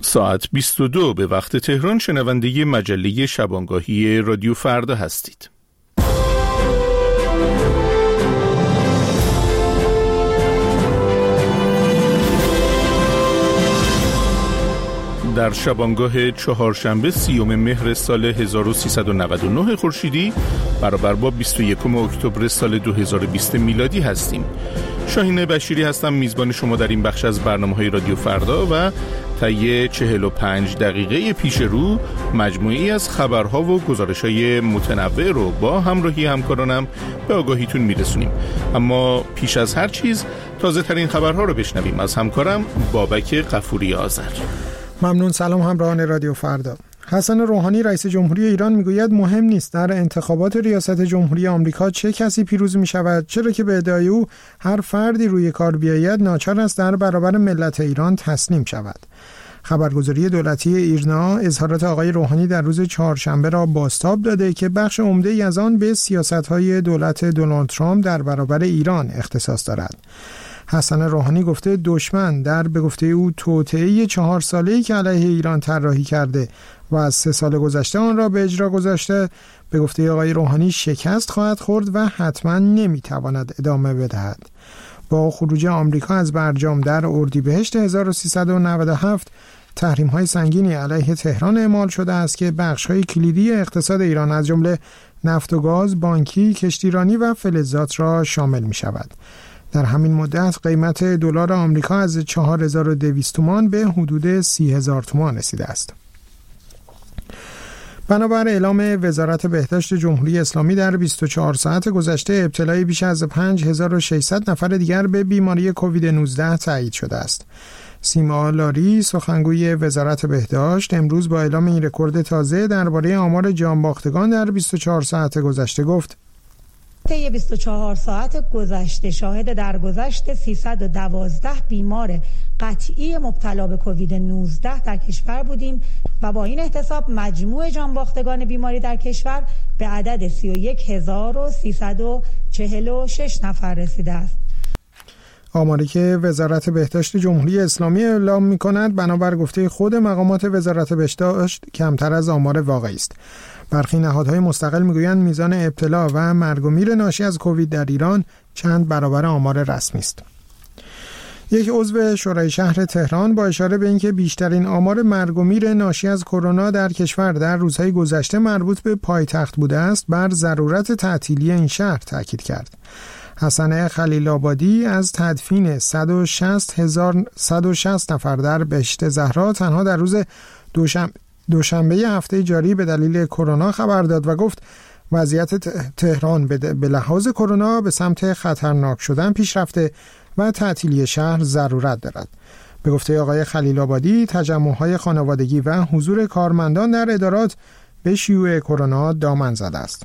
ساعت 22 به وقت تهران شنونده مجله شبانگاهی رادیو فردا هستید. در شبانگاه چهارشنبه 30 مهر سال 1399 خورشیدی برابر با 21 اکتبر سال 2020 میلادی هستیم. شاهین بشیری هستم، میزبان شما در این بخش از برنامه‌های رادیو فردا و طی 45 دقیقه پیش رو مجموعی از خبرها و گزارش‌های متنوع رو با همراهی همکارانم به آگاهیتون میرسونیم. اما پیش از هر چیز تازه ترین خبرها رو بشنویم از همکارم بابک غفوری آذر. ممنون. سلام همراهان رادیو فردا. حسن روحانی رئیس جمهوری ایران میگوید مهم نیست در انتخابات ریاست جمهوری آمریکا چه کسی پیروز می شود، چرا که به ادعای او هر فردی روی کار بیاید ناچار است در برابر ملت ایران تسلیم شود. خبرگزاری دولتی ایرنا اظهارات آقای روحانی در روز چهارشنبه را بازتاب داده که بخش عمده‌ای از آن به سیاست‌های دولت دونالد ترامپ در برابر ایران اختصاص دارد. حسن روحانی گفته دشمن در به گفته او توطئه 4 ساله‌ای که علیه ایران طراحی کرده و از 3 سال گذشته آن را به اجرا گذاشته، به گفته آقای روحانی شکست خواهد خورد و حتما نمیتواند ادامه بدهد. با خروج آمریکا از برجام در اردیبهشت 1397 تحریم‌های سنگینی علیه تهران اعمال شده است که بخش‌های کلیدی اقتصاد ایران از جمله نفت و گاز، بانکی، کشتیرانی و فلزات را شامل می‌شود. در همین مدت قیمت دلار آمریکا از 4200 تومان به حدود 30000 تومان رسیده است. بنابر اعلام وزارت بهداشت جمهوری اسلامی در 24 ساعت گذشته ابتلای بیش از 5600 نفر دیگر به بیماری کووید 19 تایید شده است. سیما لاری سخنگوی وزارت بهداشت امروز با اعلام این رکورد تازه درباره آمار جانباختگان در 24 ساعت گذشته گفت: طی 24 ساعت گذشته شاهد درگذشت 312 بیمار قطعی مبتلا به کووید 19 در کشور بودیم و با این احتساب مجموع جانباختگان بیماری در کشور به عدد 31346 نفر رسیده است. آماری که وزارت بهداشت جمهوری اسلامی اعلام می‌کند بنابر گفته خود مقامات وزارت بهداشت کمتر از آمار واقعی است. برخی نهادهای مستقل میگویند میزان ابتلا و مرگ و میر ناشی از کووید در ایران چند برابر آمار رسمی است. یک عضو شورای شهر تهران با اشاره به اینکه بیشترین آمار مرگ و میر ناشی از کرونا در کشور در روزهای گذشته مربوط به پایتخت بوده است، بر ضرورت تعطیلی این شهر تاکید کرد. حسن خلیل آبادی از تدفین 160 نفر در بهشت زهرا تنها در روز دوشنبه هفته جاری به دلیل کرونا خبر داد و گفت وضعیت تهران به لحاظ کرونا به سمت خطرناک شدن پیش رفته و تعطیلی شهر ضرورت دارد. به گفته آقای خلیل آبادی تجمع‌های خانوادگی و حضور کارمندان در ادارات به شیوع کرونا دامن زده است.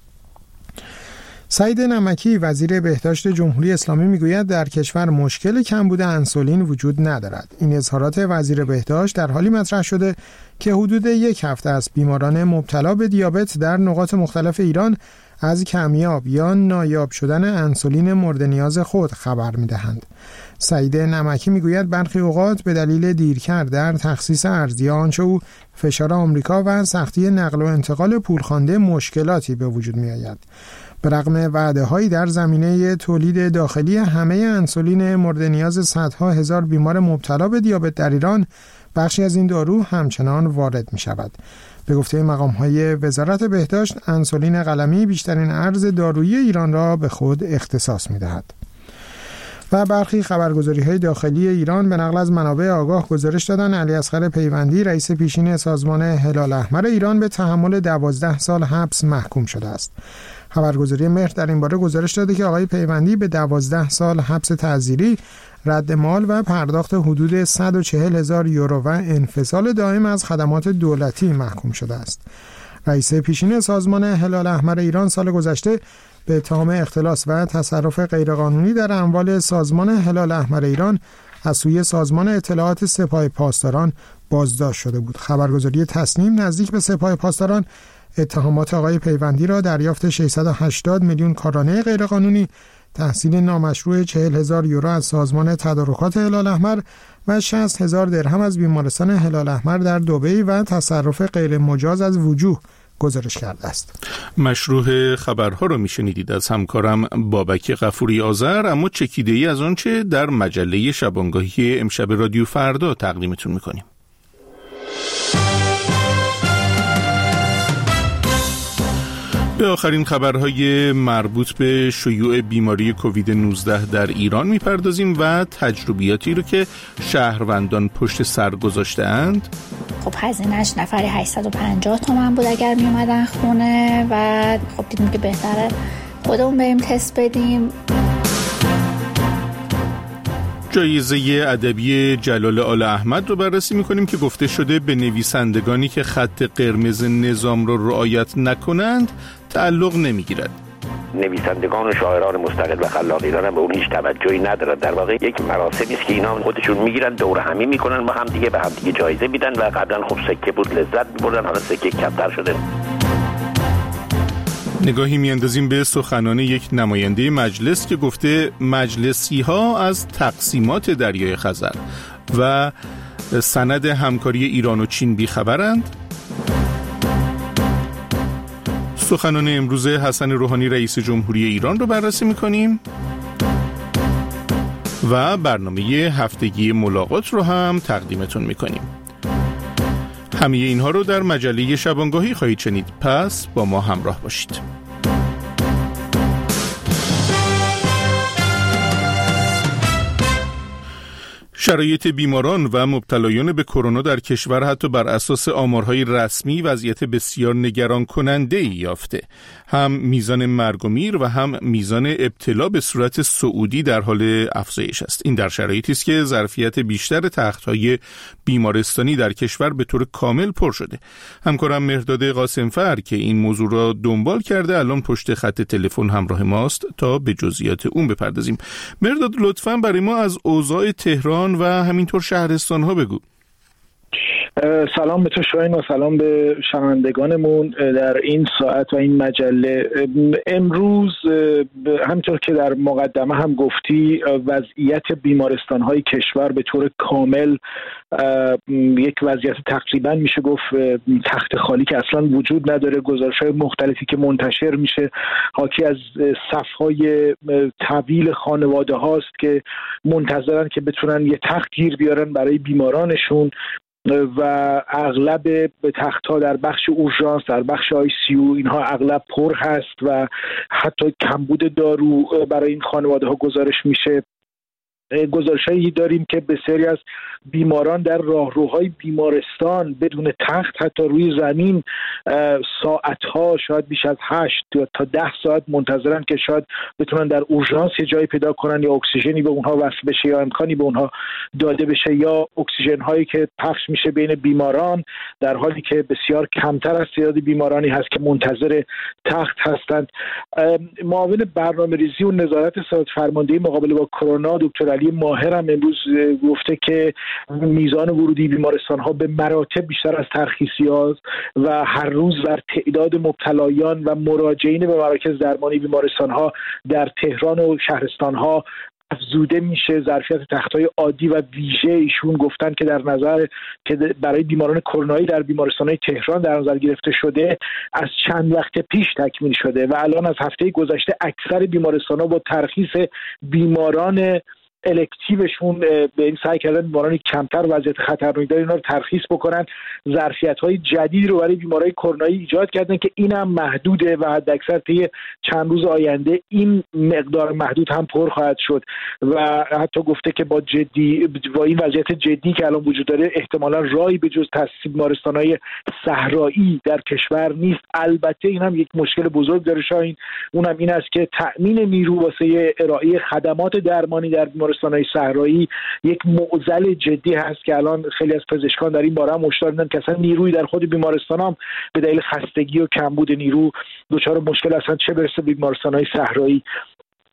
سعید نمکی وزیر بهداشت جمهوری اسلامی میگوید در کشور مشکل کمبود انسولین وجود ندارد. این اظهارات وزیر بهداشت در حالی مطرح شده که حدود 1 هفته است بیماران مبتلا به دیابت در نقاط مختلف ایران از کمیاب یا نایاب شدن انسولین مورد نیاز خود خبر میدهند. سعید نمکی میگوید برخی اوقات به دلیل دیرکرد در تخصیص ارزی آنچه او فشار آمریکا و سختی نقل و انتقال پولخوانده مشکلاتی به وجود میآید. به رغم وعده‌هایی در زمینه تولید داخلی همه انسولین مورد نیاز صدها هزار بیمار مبتلا به دیابت در ایران، بخشی از این دارو همچنان وارد می شود. به گفته مقام‌های وزارت بهداشت، انسولین قلمی بیشترین ارز دارویی ایران را به خود اختصاص می دهد. و برخی خبرگزاری‌های داخلی ایران به نقل از منابع آگاه گزارش دادند علیاصغر پیوندی رئیس پیشین سازمان هلال احمر ایران به تحمل 12 سال حبس محکوم شده است. خبرگزاری مهر در این باره گزارش داده که آقای پیوندی به 12 سال حبس تعزیری، رد مال و پرداخت حدود 140,000 یورو و انفصال دائم از خدمات دولتی محکوم شده است. رئیس پیشین سازمان هلال احمر ایران سال گذشته به اتهام اختلاس و تصرف غیرقانونی در اموال سازمان هلال احمر ایران از سوی سازمان اطلاعات سپاه پاسداران بازداشت شده بود. خبرگزاری تصنیم نزدیک به سپاه پاسداران اتهامات آقای پیوندی را دریافت 680 میلیون کارانه غیرقانونی، تحصیل نامشروع 40,000 یورو از سازمان تدارکات هلال احمر و 60,000 درهم از بیمارستان هلال احمر در دبی و تصرف غیر مجاز از وجوه گزارش کرده است. مشروع خبرها رو میشنیدید از همکارم بابک غفوری آذر، اما چکیده‌ای از آنچه در مجله شبانگاهی امشب رادیو فردا تقدیمتون میکنیم. به آخرین خبرهای مربوط به شیوع بیماری کووید 19 در ایران میپردازیم و تجربیاتی رو که شهروندان پشت سر گذاشته‌اند. خب هزینه‌اش نفری 850 تومان بود اگر می اومدن خونه و خب دیدیم که بهتره خودمون بریم تست بدیم. جایزه ادبی جلال آل احمد رو بررسی می‌کنیم که گفته شده به نویسندگانی که خط قرمز نظام رو رعایت نکنند تعلق نمی‌گیرد. نویسندگان و شاعران مستقل و خلاق ایران هم به اون هیچ توجهی ندارن. در واقع یک مراسمی است که اینا خودشون میگیرن دور همی میکنن با هم دیگه، به هم دیگه جایزه میدن و قبلا خب سکه بود لذت میبردن، حالا سکه کمتر شده. نگاهی میاندازیم به سخنان یک نماینده مجلس که گفته مجلسی ها از تقسیمات دریای خزر و سند همکاری ایران و چین بیخبرند. سخنان امروز حسن روحانی رئیس جمهوری ایران رو بررسی میکنیم و برنامه هفتگی ملاقات رو هم تقدیمتون میکنیم. همه اینها رو در مجله شبانگاهی خواهید شنید، پس با ما همراه باشید. شرایط بیماران و مبتلایان به کرونا در کشور حتی بر اساس آمارهای رسمی وضعیت بسیار نگران کننده‌ای یافته. هم میزان مرگ و میر و هم میزان ابتلا به صورت صعودی در حال افزایش است. این در شرایطی است که ظرفیت بیشتر تخت‌های بیمارستانی در کشور به طور کامل پر شده. همکارم مهرداد قاسمفر که این موضوع را دنبال کرده الان پشت خط تلفن همراه ماست تا به جزئیات اون بپردازیم. مهرداد لطفاً برای ما از اوضاع تهران و همینطور شهرستان‌ها بگو. سلام به تو شاهین و سلام به شنوندگانمون در این ساعت و این مجله. امروز همونطور که در مقدمه هم گفتی وضعیت بیمارستان‌های کشور به طور کامل یک وضعیت تقریبا میشه گفت تخت خالی که اصلا وجود نداره. گزارش‌های مختلفی که منتشر میشه حاکی از صف‌های طویل خانواده هاست که منتظرن که بتونن یه تخت گیر بیارن برای بیمارانشون و اغلب به تخت‌ها در بخش اورژانس، در بخش ICU اینها اغلب پر هست و حتی کمبود دارو برای این خانواده ها گزارش میشه. گزارشایی داریم که بسیاری از بیماران در راهروهای بیمارستان بدون تخت حتی روی زمین ساعتها شاید بیش از 8 تا 10 ساعت منتظرن که شاید بتونن در اورژانس یه جایی پیدا کنن یا اکسیژنی به اونها وصل بشه یا امکانی به اونها داده بشه یا اکسیژن هایی که پخش میشه بین بیماران، در حالی که بسیار کمتر از تعداد بیمارانی هست که منتظر تخت هستند. معاون برنامه‌ریزی و نظارت سازمان فرماندهی مقابله با کرونا دکتر علی ماهر هم امروز گفته که میزان ورودی بیمارستان ها به مراتب بیشتر از ترخیصی هاست و هر روز در تعداد مبتلایان و مراجعین به مراکز درمانی بیمارستان ها در تهران و شهرستان ها افزوده میشه. ظرفیت تخت‌های عادی و ویژه ایشون گفتن که در نظر که برای بیماران کرونایی در بیمارستان‌های تهران در نظر گرفته شده از چند وقت پیش تکمیل شده و الان از هفته گذشته اکثر بیمارستان‌ها با ترخیص بیماران الکتیوشون به این سعی کردن بیمارانی کمتر وضعیت خطرناک دارن اینا رو ترخیص بکنن. ظرفیت‌های جدید رو برای بیمارای کرونایی ایجاد کردن که اینم محدوده و حداکثر طی چند روز آینده این مقدار محدود هم پر خواهد شد و حتی گفته که با این وضعیت جدی که الان وجود داره احتمالاً راهی به جز تأسیس بیمارستان‌های صحرایی در کشور نیست. البته این هم یک مشکل بزرگ داره شاهین، اونم این است که تأمین نیرو واسه ارائه خدمات درمانی در بیمارستان‌های صحرایی یک معضل جدی هست که الان خیلی از پزشکان در این باره هم هشدار دادن که اصلا نیروی در خود بیمارستان هم به دلیل خستگی و کمبود نیرو دچار مشکل هستن، چه برسه به بیمارستان‌های صحرایی.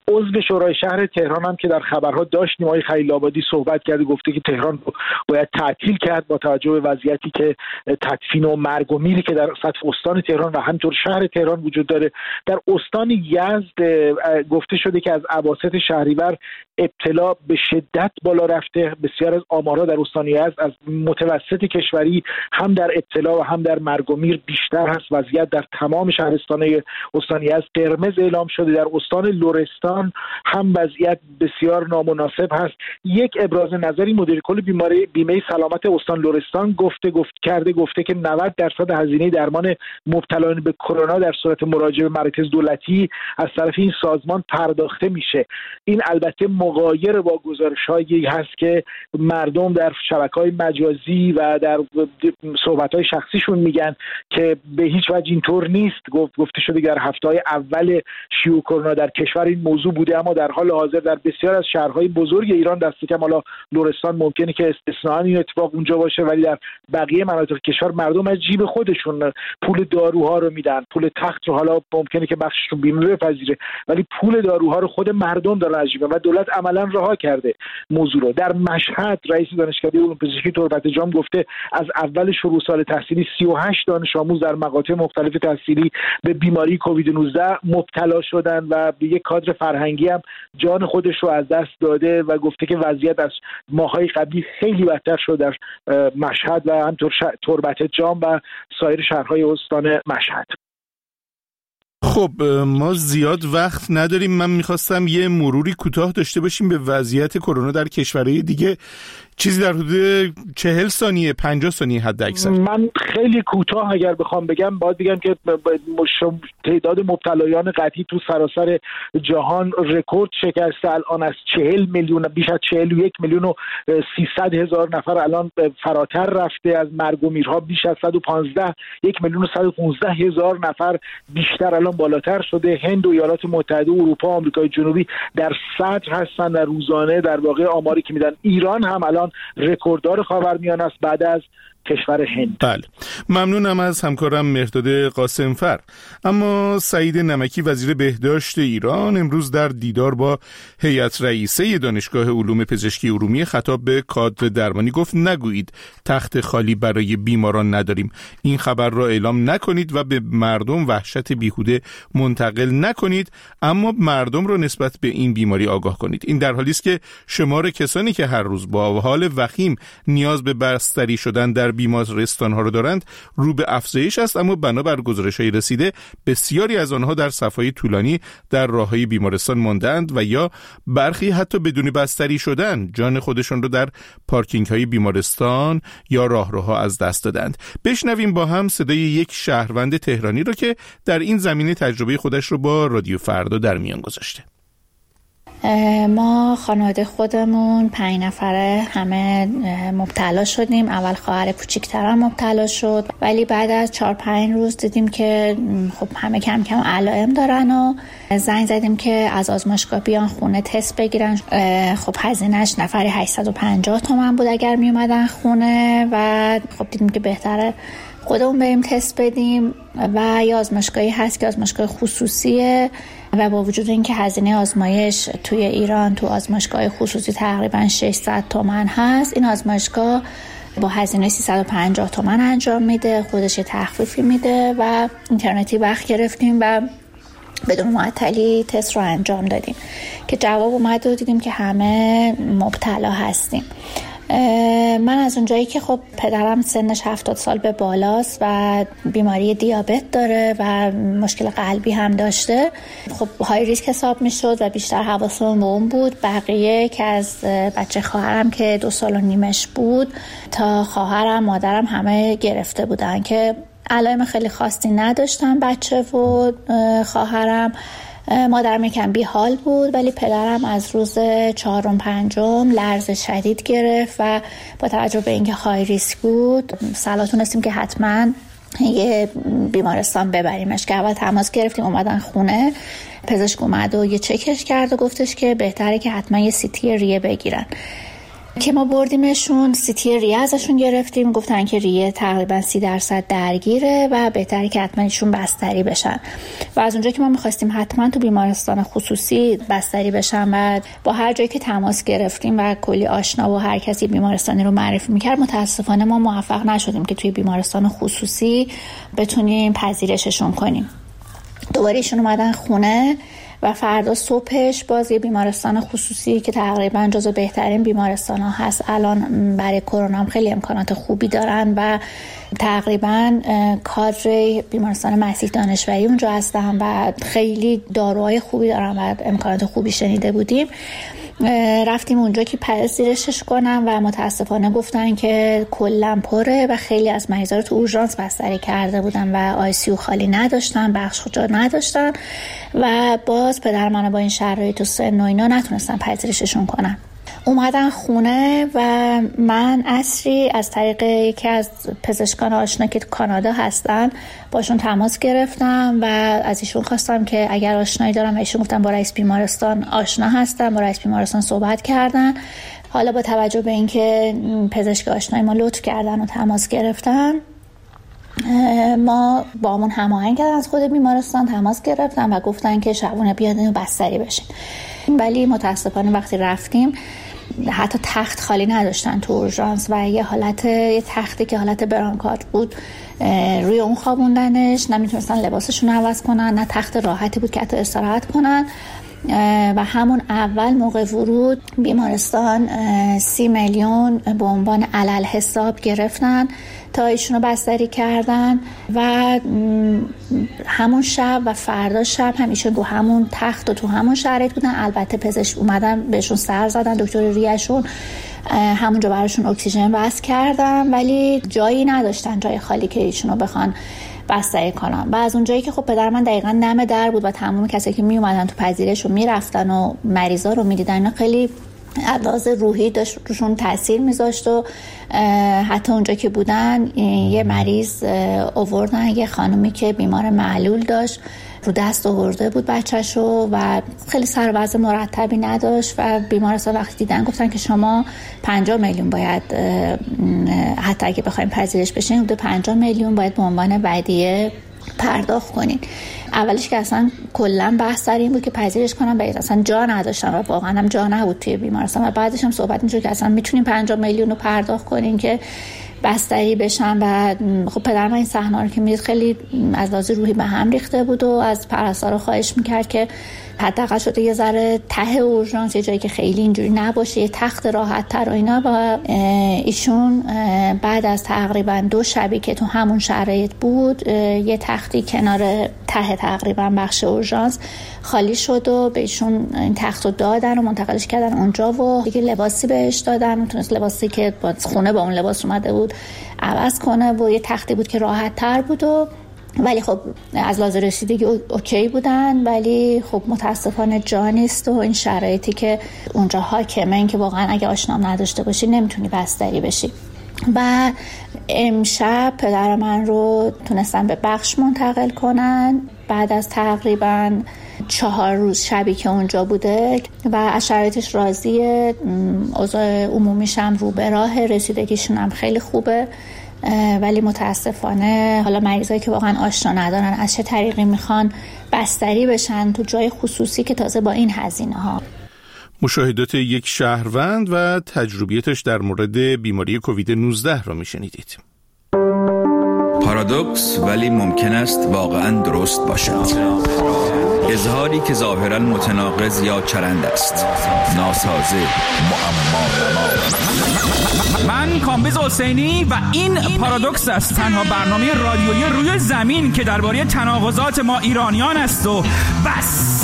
عضو شورای شهر تهران هم که در خبرها داشتیم آقای خلیل آبادی صحبت کرده، گفته که تهران باید تعطیل کرد با توجه به وضعیتی که تدفین و مرگ و میری که در سطح استان تهران و همینطور شهر تهران وجود داره. در استان یزد گفته شده که از اواسط شهریور ابتلا به شدت بالا رفته. بسیار از آمارها در استان یزد از متوسط کشوری هم در ابتلا و هم در مرگ و میر بیشتر هست. وضعیت در تمام شهرستان‌های استان یزد قرمز اعلام شده. در استان لرستان هم وضعیت بسیار نامناسب هست. یک ابراز نظری مدیر کل بیمه سلامت استان لرستان گفته که 90% هزینه درمان مبتلایان به کرونا در صورت مراجعه به مراکز دولتی از طرف این سازمان پرداخته میشه. این البته مغایر با گزارش‌هایی هست که مردم در شبکه‌های مجازی و در صحبت‌های شخصیشون میگن که به هیچ وجه اینطور نیست. گفته شده در هفته‌های اول شیوع کرونا در کشور این موضوع بوده، اما در حال حاضر در بسیار از شهرهای بزرگ ایران دست کم حالا لرستان ممکنه که استثناء این اتفاق اونجا باشه، ولی در بقیه مناطق کشور مردم از جیب خودشون پول داروها رو میدن. پول تخت رو حالا ممکنه که بخشش رو بیمه بپذیره، ولی پول داروها رو خود مردم دارن از جیب و دولت عملا رها کرده موضوع رو. در مشهد رئیس دانشکده علوم پزشکی تربت جام گفته از اول شروع سال تحصیلی 38 دانش آموز در مقاطع مختلف تحصیلی به بیماری کووید 19 مبتلا شدن و به یک کادر فرهنگی هم جان خودش رو از دست داده و گفته که وضعیت از ماه‌های قبلی خیلی بدتر شد در مشهد و همینطور تربت جام و سایر شهرهای استان مشهد. خب ما زیاد وقت نداریم. من میخواستم یه مروری کوتاه داشته باشیم به وضعیت کرونا در کشورهای دیگه، چیزی در حدود 40 ثانیه 50 ثانیه حد اکثر. من خیلی کوتاه اگر بخوام بگم باید بگم که تعداد مبتلایان قطعی تو سراسر جهان رکورد شکسته. الان از 40 میلیون بیش از 41 میلیون و 300 هزار نفر الان فراتر رفته. از مرگ و میرها بیش از 1 میلیون و 115 هزار نفر بیشتر الان بالاتر شده. هند و ایالات متحده و اروپا و آمریکای جنوبی در صدر هستن و روزانه در واقع آماری که میدن. ایران هم الان رکورددار خاورمیانه است بعد از کشور هند. بله، ممنونم از همکارم مهرداد قاسمفر. اما سعید نمکی وزیر بهداشت ایران امروز در دیدار با هیئت رئیسه دانشگاه علوم پزشکی ارومیه خطاب به کادر درمانی گفت نگویید تخت خالی برای بیماران نداریم. این خبر را اعلام نکنید و به مردم وحشت بیهوده منتقل نکنید، اما مردم را نسبت به این بیماری آگاه کنید. این در حالی است که شمار کسانی که هر روز با حال وخیم نیاز به بستری شدن در بیمارستان‌ها رو دارند رو به افزایش است، اما بنابر گزارش‌های رسیده بسیاری از آنها در صف‌های طولانی در راه‌های بیمارستان ماندند و یا برخی حتی بدون بستری شدن جان خودشان رو در پارکینگ‌های بیمارستان یا راهروها از دست دادند. بشنویم با هم صدای یک شهروند تهرانی رو که در این زمینه تجربه خودش رو با رادیو فردا در میان گذاشته. ما خانواده خودمون 5 نفره همه مبتلا شدیم. اول خواهر کوچیک‌ترم مبتلا شد، ولی بعد از 4-5 روز دیدیم که خب همه کم کم علائم دارن و زنگ زدیم که از آزمایشگاه بیان خونه تست بگیرن. خب هزینه‌اش نفری 850 تومان بود اگر می اومدن خونه و خب دیدیم که بهتره خودمون بریم تست بدیم و یه آزمایشگاهی هست که آزمایشگاه خصوصیه و با وجود اینکه هزینه آزمایش توی ایران تو آزمایشگاه خصوصی تقریبا 600 تومان هست، این آزمایشگاه با هزینه 350 تومان انجام میده، خودش یه تخفیفی میده و اینترنتی وقت گرفتیم و بدون معطلی تست رو انجام دادیم که جواب اومد و دیدیم که همه مبتلا هستیم. من از اونجایی که خب پدرم سنش 70 سال به بالاست و بیماری دیابت داره و مشکل قلبی هم داشته، خب های ریسک حساب می شد و بیشتر حواسمون به اون بود. بقیه که از بچه خواهرم که 2 سال و نیمش بود تا خواهرم مادرم همه گرفته بودن که علائم خیلی خاصی نداشتن بچه و خواهرم. مادرم یکم بی حال بود ولی پدرم از روز 4-5 لرز شدید گرفت و با توجه به اینکه های ریسک بود صلاح تونستیم که حتما یه بیمارستان ببریمش که اول تماس گرفتیم اومدن خونه. پزشک اومد و یه چکش کرد و گفتش که بهتره که حتما یه CT ریه بگیرن که ما بردیمشون سیتی ریه ازشون گرفتیم، گفتن که ریه تقریبا 30% درگیره و بهتره که حتما ایشون بستری بشن و از اونجا که ما می‌خواستیم حتما تو بیمارستان خصوصی بستری بشن و با هر جایی که تماس گرفتیم و کلی آشنا و هر کسی بیمارستانی رو معرفی می‌کرد، متاسفانه ما موفق نشدیم که توی بیمارستان خصوصی بتونیم پذیرششون کنیم. دوباره ایشون اومدن خونه و فردا صبحش باز یه بیمارستان خصوصی که تقریبا جزو بهترین بیمارستان ها هست الان برای کرونا هم خیلی امکانات خوبی دارن و تقریبا کادر بیمارستان مسیح دانشوری اونجا هستن و خیلی داروهای خوبی دارن و امکانات خوبی شنیده بودیم. رفتیم اونجا که پذیرشش کنم و متاسفانه گفتن که کلا پره و خیلی از مریضا رو تو اورژانس بستری کرده بودن و آی سی یو خالی نداشتن، بخش جا نداشتن و باز پدر من با این شرایط و سن و اینا نتونستن پذیرششون کنن. اومدن خونه و من عصری از طریق یکی از پزشکان آشنا که کانادا هستن باشون تماس گرفتم و از ایشون خواستم که اگر آشنایی دارم و ایشون گفتن با رئیس بیمارستان آشنا هستن، با رئیس بیمارستان صحبت کردن. حالا با توجه به اینکه پزشک آشنای ما لطف کردن و تماس گرفتن، ما با همون هماهنگ کردن، از خود بیمارستان تماس گرفتن و گفتن که شبونه بیادین و بستری بشین. ولی متاسفانه وقتی رفتیم حتی تخت خالی نداشتن تو اورژانس و یه تختی که حالت برانکارد بود روی اون خوابوندنش، نمیتونستن لباسشون عوض کنن، نه تخت راحتی بود که حتی استراحت کنن و همون اول موقع ورود بیمارستان 30 میلیون به عنوان علل حساب گرفتن تا ایشونو بستری کردن و همون شب و فردا شب هم ایشون رو همون تخت و تو همون شرایط بودن. البته پزشک اومدن بهشون سر زدن، دکتر ریهشون همونجا براشون اکسیژن وصل کردن ولی جایی نداشتن، جای خالی که ایشونو بخوان بستری کنم. و از اونجایی که خب پدر من دقیقاً نم در بود و تمام کسایی که می اومدن تو پذیرش و میرفتن و مریضا رو میدیدن، اینا خیلی عوض روحی داشت روشون تاثیر میذاشت و حتی اونجا که بودن یه مریض آوردن، یه خانومی که بیمار معلول داشت، رو دست آورده بود بچه‌شو و خیلی سر وضع مرتبی نداشت و بیمارستان وقتی دیدن گفتن که شما 50 میلیون باید، حتی اگه بخوایم پذیرش بشین 50 میلیون باید به عنوان ودیعه پرداخت کنین. اولش که اصلا کلا بحث سر این بود که پذیرش کنم و اصلا جا نداشتم و واقعا هم جا نبود توی بیمارستان و بعدش هم صحبت می‌شد که اصلا میتونیم 50 میلیون رو پرداخت کنین که بستری بشن و خب پدر من این صحنه رو که می‌دید خیلی از لحاظ روحی به هم ریخته بود و از پرستارا خواهش می‌کرد که حداقل شده یه ذره ته اورژانس یه جایی که خیلی اینجوری نباشه، یه تخت راحت‌تر و اینا. و ایشون بعد از تقریبا 2 شبی که تو همون شرایط بود، یه تختی کنار ته تقریبا بخش اورژانس خالی شد و به ایشون این تخت رو دادن و منتقلش کردن اونجا و دیگه لباسی بهش دادن، میتونست لباسی که با خونه با اون لباس اومده بود عوض کنه و یه تختی بود که راحت‌تر بود و ولی خب از لحاظ رسیدگی اوکی بودن، ولی خب متاسفانه جا نیست و این شرایطی که اونجا حاکمه این که واقعا اگه آشنام نداشته باشی نمیتونی بستری بشی. و امشب پدر من رو تونستن به بخش منتقل کنن بعد از تقریبا 4 روز شبی که اونجا بوده و از شرایطش راضیه، اوضاع عمومیش هم رو به راه، رسیدگیشون هم خیلی خوبه. ولی متاسفانه حالا مریضایی که واقعا آشنا ندارن از چه طریقی میخوان بستری بشن تو جای خصوصی که تازه با این هزینه ها. مشاهدات یک شهروند و تجربیتش در مورد بیماری کووید 19 را میشنیدید. پارادوکس ولی ممکن است واقعا درست باشد. اظهاری که ظاهرا متناقض یا چرند است، ناسازه، معما. من کامبیز حسینی و این پارادوکس است، تنها برنامه رادیویی روی زمین که درباره تناقضات ما ایرانیان است و بس.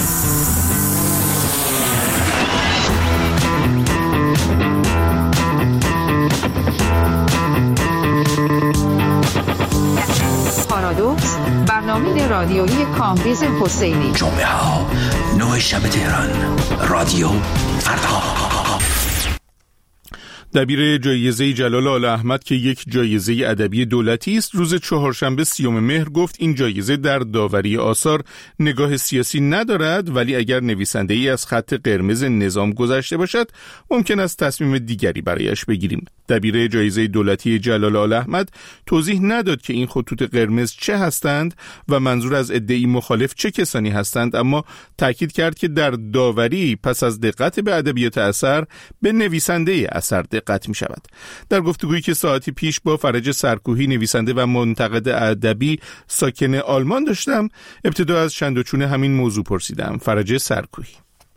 پارادوکس، برنامه رادیویی کامبیز حسینی. جمعه ها 9 شب تهران، رادیو فردا. دبیر جایزه جلال آل احمد که یک جایزه ادبی دولتی است، روز چهارشنبه 30 مهر گفت این جایزه در داوری آثار نگاه سیاسی ندارد، ولی اگر نویسنده‌ای از خط قرمز نظام گذشته باشد ممکن است تصمیم دیگری برایش بگیریم. دبیر جایزه دولتی جلال آل احمد توضیح نداد که این خطوط قرمز چه هستند و منظور از عده‌ای مخالف چه کسانی هستند، اما تاکید کرد که در داوری پس از دقت به ادبیات اثر به نویسنده اثر دقت می شود. در گفتگویی که ساعتی پیش با فرج سرکوهی نویسنده و منتقد ادبی ساکن آلمان داشتم، ابتدا از چند و چون همین موضوع پرسیدم. فرج سرکوهی: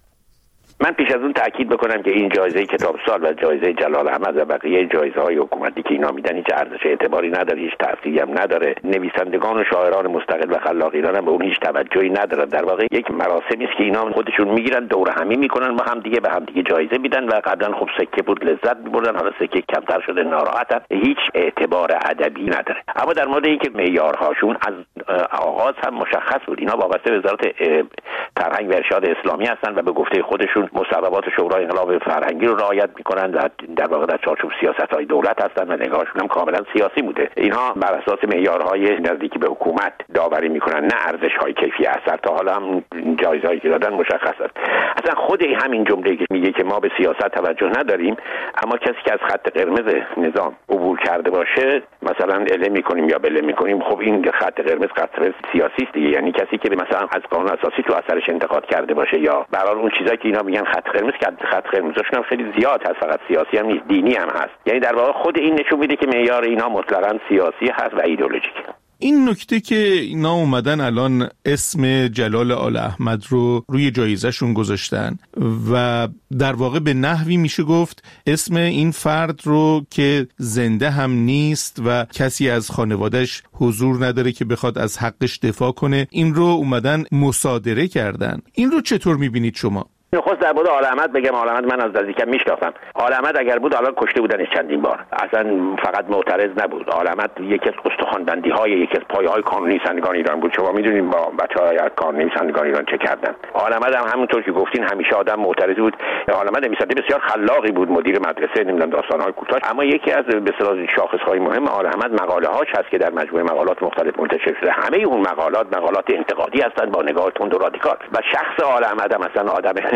من پیش از اون تاکید بکنم که این جایزه کتاب سال و جایزه جلال احمد و بقیه جایزه‌های حکومتی که اینا میدن هیچ ارزش اعتباری نداره، هیچ تأثیری هم نداره. نویسندگان و شاعران مستقل و خلاق ایران هم به اون هیچ توجهی ندارن. در واقع یک مراسمی است که اینا خودشون میگیرن دور همی میکنن و هم دیگه به هم دیگه جایزه میدن و قبلا خب سکه بود لذت میبردن، حالا سکه کمتر شده ناراحتن، هیچ اعتبار ادبی نداره. اما در مورد اینکه معیارهاشون از آغاز هم مشخص بود، اینا وابسته به وزارت فرهنگ و ارشاد اسلامی هستن و به گفته خودشون مصوبات شورای انقلاب فرهنگی رو رعایت میکنن و در واقع در چارچوب سیاست‌های دولت هستن و نگاهشون هم کاملا سیاسی بوده. اینها بر اساس معیارهای نزدیکی به حکومت داوری میکنن، نه ارزش‌های کیفی اثر. تا حالا هم جایزه‌ای که دادن مشخص است. اصلا خود همین جمله که میگه که ما به سیاست توجه نداریم، اما کسی که از خط قرمز نظام عبور کرده باشه مثلا اله میکنیم یا بله میکنیم، خب این خط قرمز خط سیاسی است دیگه. یعنی کسی که مثلا از قانون اساسی تو اثرش انتقاد کرده باشه یا برای اون چیزایی که اینا میگن خط قرمز، که خط قرمزشون هم خیلی زیاد هست، فقط سیاسی هم نیست، دینی هم هست. یعنی در واقع خود این نشون میده که معیار اینا مطلقاً سیاسی هست و ایدئولوژیک. این نکته که اینا اومدن الان اسم جلال آل احمد رو روی جایزهشون گذاشتن و در واقع به نحوی میشه گفت اسم این فرد رو که زنده هم نیست و کسی از خانوادهش حضور نداره که بخواد از حقش دفاع کنه، این رو اومدن مصادره کردن. این رو چطور میبینید شما؟ نخست در مورد آل احمد بگم، آل احمد من از نزدیکم میشناسم. آل احمد اگر بود الان کشته بودنش چندین بار، اصلا فقط معترض نبود. آل احمد یکی از استخوان‌بندی‌های یکی از پایه‌های قانون نویسندگان ایران بود. شما میدونید با بچه‌های قانون نویسندگان ایران چه کردن. آل احمد هم همونطور که گفتین همیشه آدم معترضی بود. آل احمد نویسنده بسیار خلاقی بود، مدیر مدرسه، نمیدونم داستان‌های کوتاه. اما یکی از به اصطلاح شاخص‌های مهم آل احمد مقاله‌هاش هست که در مجموعه مقالات مختلف منتشر شده. همه اون مقالات انتقادی هستند با نگاه تند و رادیکال. و شخص آل احمد هم مثلا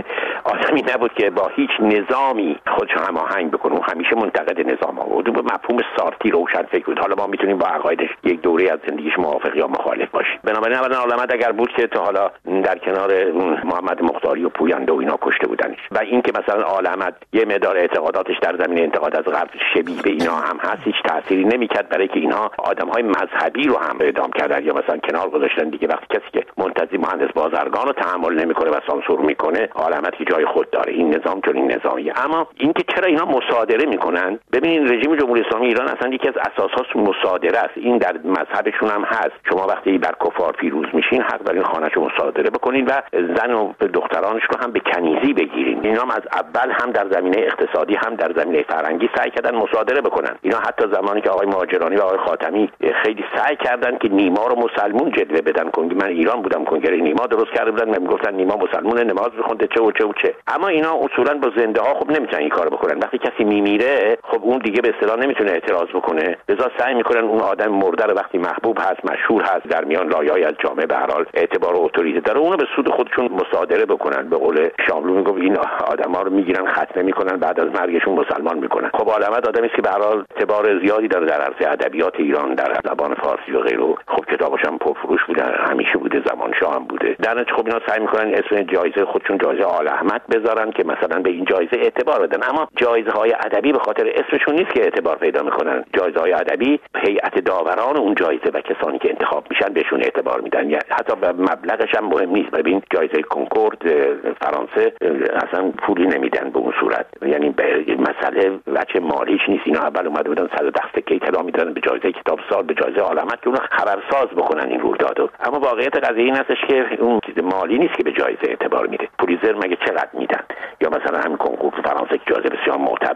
آدمی نبود که با هیچ نظامی خودش هماهنگ بکنه. همیشه منتقد نظام بود. به مفهوم سارتی روشن فکر بود. حالا ما میتونیم با عقایدش یک دوره از زندگیش موافق یا مخالف باشیم. بنابراین اولا آل احمد اگر بود که تا حالا در کنار محمد مختاری و پوینده و اینا کشته بودنش. و اینکه مثلا آل احمد یه مقدار اعتقاداتش در زمینه انتقاد از غرب شبیه به اینا هم هست، هیچ تأثیری نمیکرد، برای که اینها آدم‌های مذهبی رو هم اعدام کردن یا مثلا کنار گذاشتن دیگه. وقتی کسی که منتزی مهندس بازرگان رو تحمل نمیکنه و سانسور میکنه، آل احمد که جای خود داره. این نظام چون این نظامیه. اما اینکه چرا اینا مصادره میکنن، ببینید رژیم جمهوری اسلامی ایران اصلا یکی از اساساش مصادره است. این در مذهبشون هم هست. شما وقتی بر کفار پیروز میشین حق دارین خانه‌شو مصادره بکنین و زن و دخترانش رو هم به کنیزی بگیرین. اینا هم از اول هم در زمینه اقتصادی هم در زمینه فرهنگی سعی کردن مصادره بکنن. اینا حتی زمانی که آقای مهاجرانی و آقای خاتمی خیلی سعی کردن که نیما رو مسلمون جلوه بدن. من ایران بودم، کنگره نیما درست کرده بودن، میگفتن نیما مسلمونه، نماز میخونده، چه و چه و چه. اما اینا اصولا با زنده ها خب نمیتونن این کارو بکنن. وقتی کسی میمیره خب اون دیگه به اصطلاح نمیتونه اعتراض بکنه، لذا سعی میکنن اون آدم مرده رو وقتی محبوب هست، مشهور هست، در میان لایه‌ای از جامعه به هر حال اعتبار و اتوریته داره، اونو به سود خودشون مصادره بکنن. به قول شاملو میگه این آدما رو میگیرن ختنه میکنن، بعد از مرگشون مسلمان میکنن. خب آل احمد آدمی است که به هر حال اعتبار زیادی داره در عرصه ادبیات ایران، در زبان فارسی و غیره. خب کتابش هم پرفروش بوده، همیشه بوده، زمان شاه هم بوده. در نتیجه خب اینا سعی میکنن اسم جایزه خودشون جایزه آل احمد بذارن که مثلا به این جایزه اعتبار بدن. اما جایزه‌های ادبی به خاطر اسمشون نیست که اعتبار پیدا میکنن. جایزه‌های ادبی هیئت داوران اون جایزه و کسانی که انتخاب میشن بهشون اعتبار میدن. یعنی حتی به مبلغش هم مهم نیست. ببین جایزه کنکورد فرانسه اصلا پولی نمیدن به اون صورت. یعنی به مسئله وجه مالیش نیست. اینا اول اومده بودن 110 سکه طلا میدادن به جایزه کتاب سال، به جایزه آل احمد که اون خبرساز بکنن این رویدادو. اما واقعیت قضیه این هستش که اون چیز مالی نیست که به جایزه اعتبار میده. پولیزر مگه چقدر میدن؟ یا مثلا همین کنکور فرانسه که جایزه بسیار معتبریه.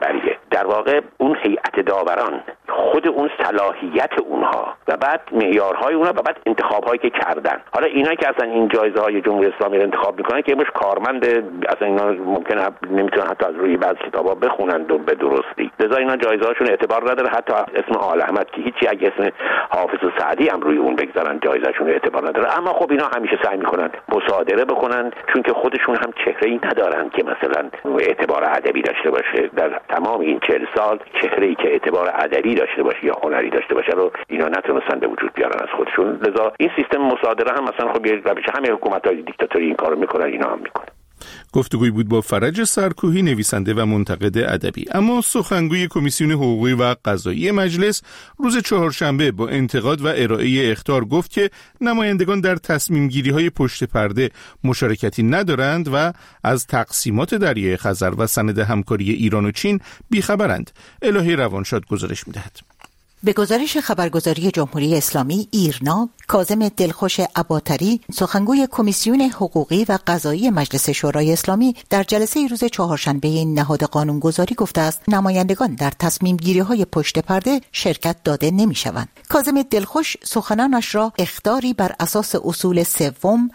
در واقع اون هیئت داوران خود اون صلاحیت اونها و بعد معیارهای اونها و بعد انتخاب‌هایی که کردن. حالا اینا که اصلا این جایزه‌های جمهوری اسلامی رو انتخاب میکنن که مش کارمند اصلا اینا ممکنه نمیتونن حتی از روی بعضی کتابا بخونند و به درستی، لذا اینا جایزه‌هاشون اعتبار نداره. حتی اسم آل احمد که هیچی، اگه اسم حافظ و سعدی هم روی اون بگذارن جایزه‌شون اعتبار نداره. اما خب اینا همیشه سعی میکنن مصادره بکنن، چون که خودشون هم چهره‌ای ندارن که مثلا اعتبار ادبی داشته باشه. در تمام این 40 سال چهره‌ای که اعتبار ادبی داشته باشه یا هنری داشته باشه رو اینا نتونستن به وجود بیارن از خودشون. لذا این سیستم مصادره هم مثلا خب یه روش، همه حکومت‌های دیکتاتوری این کارو میکنن، اینا هم میکنن. گفتگوی بود با فرج سرکوهی، نویسنده و منتقد ادبی. اما سخنگوی کمیسیون حقوقی و قضایی مجلس روز چهارشنبه با انتقاد و ارائه اخطار گفت که نمایندگان در تصمیم گیری های پشت پرده مشارکتی ندارند و از تقسیمات دریای خزر و سند همکاری ایران و چین بیخبرند. الهی روانشاد گزارش می‌دهد. به گزارش خبرگزاری جمهوری اسلامی ایرنا، کاظم دلخوش عباطری، سخنگوی کمیسیون حقوقی و قضایی مجلس شورای اسلامی، در جلسه روز چهارشنبه نهاد قانونگذاری گفته است نمایندگان در تصمیم گیری های پشت پرده شرکت داده نمی شوند. کاظم دلخوش سخنانش را اخطاری بر اساس اصول 3،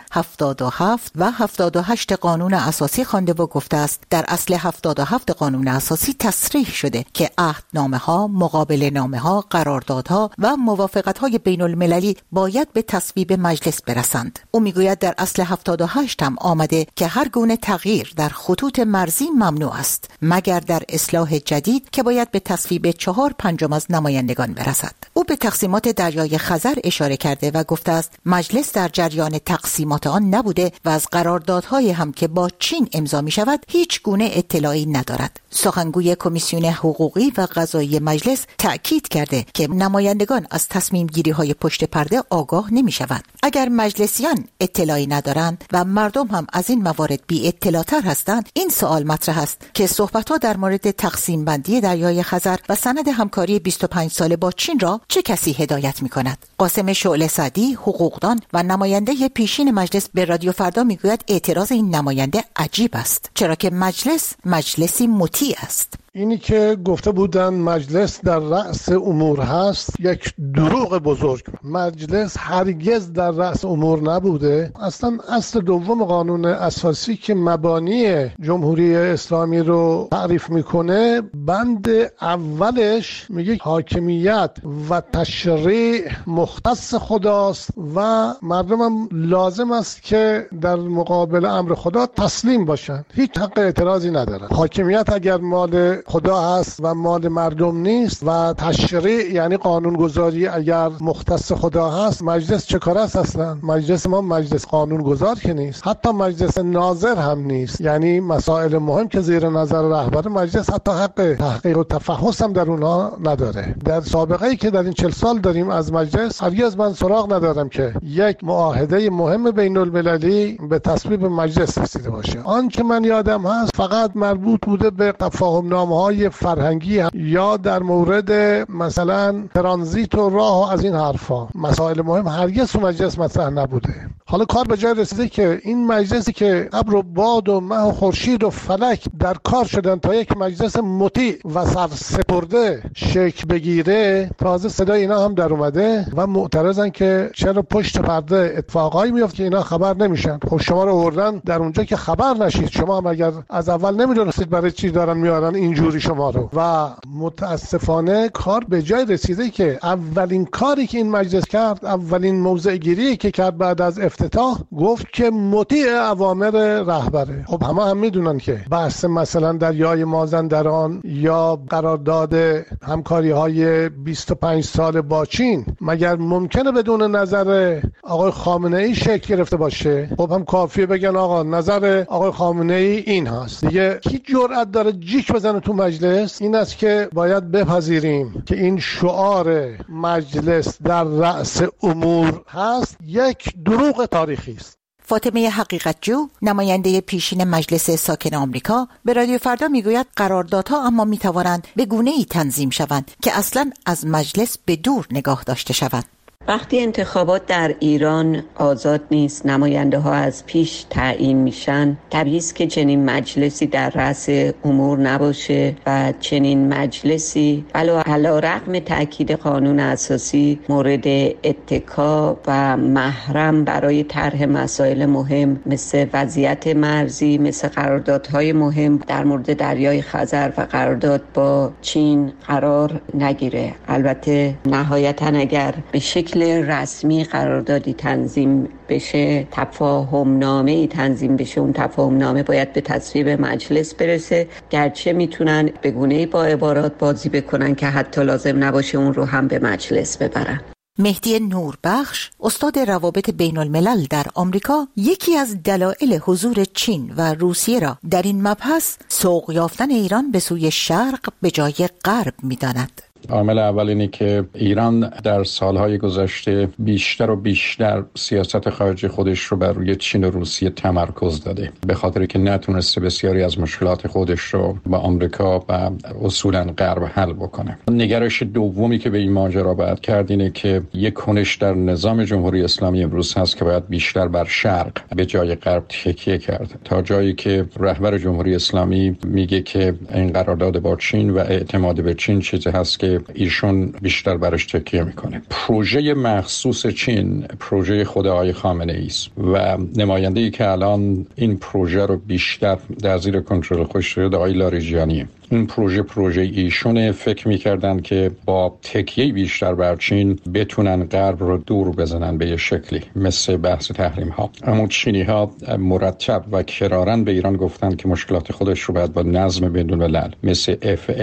77 و 78 قانون اساسی خوانده و گفته است در اصل 77 قانون اساسی تصریح شده که عهدنامه ها، مقابله نامه ها، قراردادها و موافقت‌های بین‌المللی باید به تصویب مجلس برسند. او میگوید در اصل 78 هم آمده که هر گونه تغییر در خطوط مرزی ممنوع است مگر در اصلاح جدید که باید به تصویب 4/5 از نمایندگان برسد. او به تقسیمات دریای خزر اشاره کرده و گفته است مجلس در جریان تقسیمات آن نبوده و از قراردادهای هم که با چین امضا می شود هیچ گونه اطلاعی ندارد. سخنگوی کمیسیون حقوقی و قضایی مجلس تأکید کرده که نمایندگان از تصمیم گیری های پشت پرده آگاه نمی شوند. اگر مجلسیان اطلاعی ندارند و مردم هم از این موارد بی اطلاع تر هستند، این سوال مطرح است که صحبت ها در مورد تقسیم بندی دریای خزر و سند همکاری 25 ساله با چین را چه کسی هدایت می کند؟ قاسم شعله سعدی، حقوقدان و نماینده پیشین مجلس به رادیو فردا می گوید اعتراض این نماینده عجیب است، چرا که مجلسی مطیع است. اینی که گفته بودن مجلس در رأس امور هست یک دروغ بزرگ. مجلس هرگز در رأس امور نبوده. اصلا اصل دوم قانون اساسی که مبانی جمهوری اسلامی رو تعریف میکنه، بند اولش میگه حاکمیت و تشریع مختص خداست و مردم هم لازم است که در مقابل امر خدا تسلیم باشن، هیچ حق اعتراضی ندارن. حاکمیت اگر مال خدا هست و مال مردم نیست و تشریع یعنی قانونگذاری اگر مختص خدا هست، مجلس چه کار است؟ اصلا مجلس ما مجلس قانونگذار که نیست، حتی مجلس ناظر هم نیست. یعنی مسائل مهم که زیر نظر رهبر مجلس حتی حق تحقیق و تفحص هم در اونها نداره. در سابقه‌ای که در این 40 سال داریم از مجلس، هرگز من سراغ ندارم که یک معاهده مهم بین‌المللی به تصویب مجلس رسیده باشه. آن که من یادم هست فقط مربوط بوده به تفاهم‌نامه‌های فرهنگی یا در مورد مثلا ترانزیت و راه و از این حرفا. مسائل مهم هرگز تو مجلس مطرح نبوده. حالا کار به جای رسیده که این مجلسی که ابر و باد و مه و خورشید و فلک در کار شدن تا یک مجلس مطیع و سرسپرده شکل بگیره، تازه صدای اینا هم در اومده و معترضن که چرا پشت پرده اتفاقایی میفته که اینا خبر نمیشن. خب شما رو آوردن در اونجا که خبر نشید، شما هم اگر از اول نمیدونستید برای چی دارن میارن اینجوری شما رو. و متاسفانه کار به جای رسیده که اولین کاری که این مجلس کرد، اولین موضع گیری که کرد بعد از افتتاح، گفت که مطیع اوامر رهبره. خب هم میدونن که بحث مثلا دریای مازندران یا قرارداد همکاری های 25 سال با چین مگر ممکنه بدون نظر آقای خامنه ای شکل گرفته باشه؟ خب هم کافیه بگن آقا نظر آقای خامنه ای این هست. دیگه کی جرأت داره جیک بزنه تو مجلس؟ این است که باید بپذیریم که این شعار مجلس در رأس امور هست یک دروغ تاریخی است. فاطمه حقیقتجو، نماینده پیشین مجلس ساکن آمریکا، به رادیو فردا میگوید قراردادها اما میتوانند به گونه‌ای تنظیم شوند که اصلا از مجلس به دور نگاه داشته شوند. وقتی انتخابات در ایران آزاد نیست، نماینده ها از پیش تعیین میشن، طبیعی است که چنین مجلسی در رأس امور نباشه و چنین مجلسی علی‌رغم تاکید قانون اساسی مورد اتکا و محرم برای طرح مسائل مهم مثل وضعیت مرزی، مثل قراردادهای مهم در مورد دریای خزر و قرارداد با چین قرار نگیره. البته نهایتاً اگر به شکل رسمی قراردادی تنظیم بشه، تفاهمنامه‌ای تنظیم بشه، اون تفاهمنامه باید به تصویب مجلس برسه، گرچه میتونن به گونه‌ای با عبارات بازی بکنن که حتی لازم نباشه اون رو هم به مجلس ببرن. مهدی نوربخش، استاد روابط بین الملل در آمریکا، یکی از دلایل حضور چین و روسیه را در این مبحث سوق یافتن ایران به سوی شرق به جای غرب می‌داند. عامل اول اینه که ایران در سالهای گذشته بیشتر و بیشتر سیاست خارجی خودش رو بر روی چین و روسیه تمرکز داده، به خاطر که نتونسته بسیاری از مشکلات خودش رو با آمریکا و اصولا غرب حل بکنه. نگرش دومی که به این ماجرا باید کرد اینه که یک کنش در نظام جمهوری اسلامی امروز هست که باید بیشتر بر شرق به جای غرب تکیه کرد، تا جایی که رهبر جمهوری اسلامی میگه که این قرارداد با چین و اعتماد به چین چیزی هست که ایشون بیشتر برش تکیه میکنه. پروژه مخصوص چین پروژه خود آقای خامنه ای است و نماینده‌ای که الان این پروژه رو بیشتر در زیر کنترل خودش داره آقای لاریجانیه. این پروژه ایشونه. فکر میکردن که با تکیه بیشتر بر چین بتونن غرب رو دور بزنن به یه شکلی مثل بحث تحریم ها. اما چینی ها مرتب و کرارن به ایران گفتن که مشکلات خودش رو باید با نظم بین الملل مثل